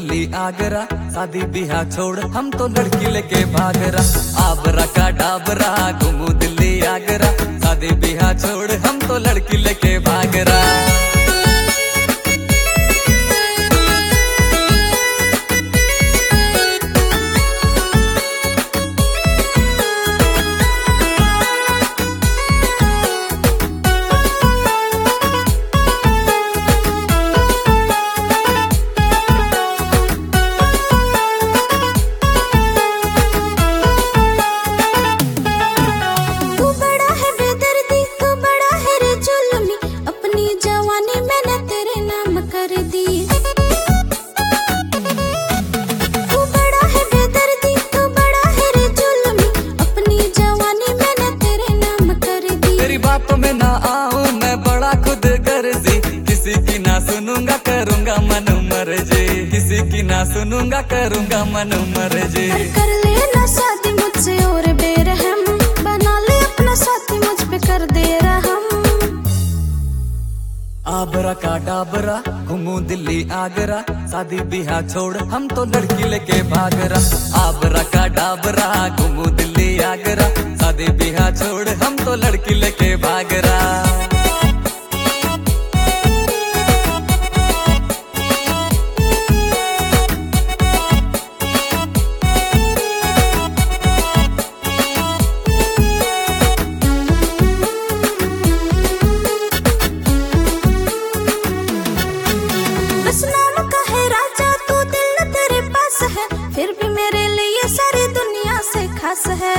दिल्ली आगरा, शादी ब्याह छोड़ हम तो लड़की लेके भाग रहा। आबरा का डाबरा घूमू दिल्ली आगरा, शादी ब्याह छोड़ हम तो लड़की लेके भाग रहा। में ना आऊं मैं बड़ा खुद गर्जी, किसी की ना सुनूंगा करूंगा मन मर्जी, किसी की ना सुनूंगा करूंगा मन मर्जी। कर लेना शादी मुझसे और बेरहम, बना ले अपना साथी मुझ पे कर दे रहम। आबरा का डाबरा घूमू दिल्ली आगरा, शादी ब्याह छोड़ हम तो लड़की लेके भाग रहा। आबरा का डाबरा घूमू दिल्ली आगरा, शादी ब्याह छोड़ हम तो लड़की लेके भाग रहा। फिर भी मेरे लिए सारी दुनिया से खास है।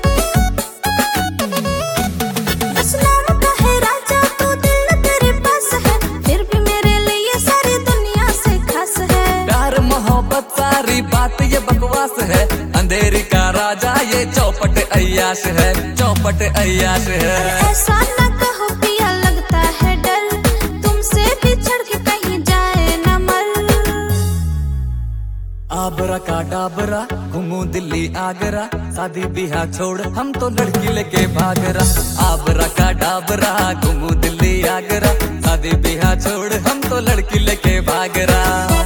बस नाम का है राजा, तू दिल तेरे पास है, फिर भी मेरे लिए सारी दुनिया से खास है। प्यार मोहब्बत सारी बात ये बकवास है, अंधेरी का राजा ये चौपट अय्याश है, चौपट अय्याश है। ऐसा न कहो पिया लगता है डर, तुमसे बिछड़ के कहीं जाए न मर। आबरा का डाबरा घूमू दिल्ली आगरा, शादी ब्याह छोड़ हम तो लड़की लेके भाग रहा। आबरा का डाबरा घूमू दिल्ली आगरा, शादी ब्याह छोड़ हम तो लड़की लेके भाग रहा।